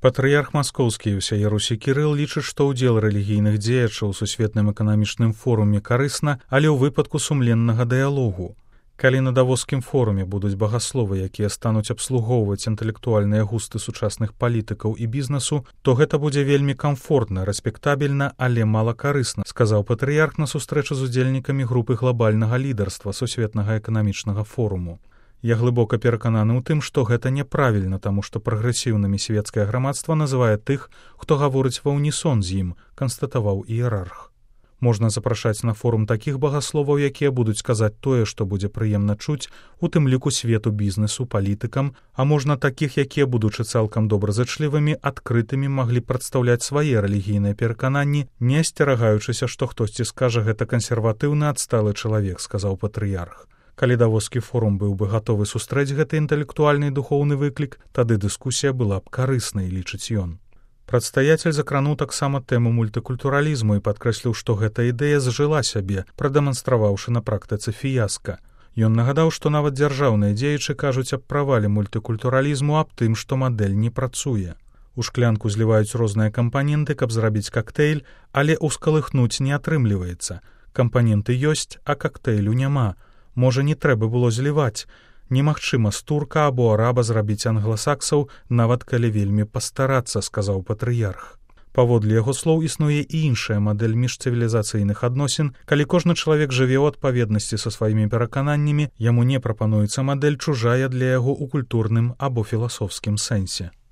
Патрыярх маскоўскі ўсяе Русі Кірыл лічыць, што ўдзел рэлігійных дзеячаў у сусветным эканамічным форуме карысна, але ў выпадку сумленнага дыялогу. Калі на давоскім форуме будуць багасловы, якія стануць абслугоўваць інтэлектуальныя густы сучасных палітыкаў і бізнесу, то гэта будзе вельмі камфортна, рэспектабельна, але мала карысна, сказаў патрыярх на сустрэчы з удзельнікамі групы глобальнага лідарства сусветнага эканамічнага форуму. Я глыбока перакананы ў тым, што гэта няправільна, таму што прагрэсіўнымі свецкае грамадства называе тых, хто гаворыць ва ўнісон з ім, канстатаваў іерарх. Можна запрашаць на форум такіх багасловаў, якія будуць казаць тое, што будзе прыемна чуць, у тым ліку свету бізнесу, палітыкам, а можна такіх, якія, будучы цалкам добразычлівымі, адкрытымі маглі прадстаўляць свае рэлігійныя перакананні, не асцерагаючыся, што хтосьці скажа гэта кансерватыўны адсталы чалавек, сказаў патрыярх. Калі давоскі форум быў бы гатовы сустрэць гэты інтэлектуальны і духоўны выклік, тады дыскусія была б карыснай, лічыць ён. Прадстаяцель закрануў таксама тэму мультыкультуралізму і падкрэсліў, што гэта ідэя зжыла сябе, прадэманстраваўшы на практыцы фіяска. Ён нагадаў, што нават дзяржаўныя дзеячы кажуць аб правале мультыкультуралізму, аб тым, што мадэль не працуе. У шклянку зліваюць розныя кампаненты, каб зрабіць кактэйль, але ўскалыхнуць не атрымліваецца. Кампаненты ёсць, а кактэйлю няма. Можа, не трэба было зліваць. Немагчыма з турка або араба зрабіць англасаксаў, нават калі вельмі пастарацца, сказаў патрыярх. Паводле яго слоў існуе і іншая мадэль міжцывілізацыйных адносін, калі кожны чалавек жыве ў адпаведнасці са сваімі перакананнямі, яму не прапануецца мадэль чужая для яго ў культурным або філасофскім сэнсе.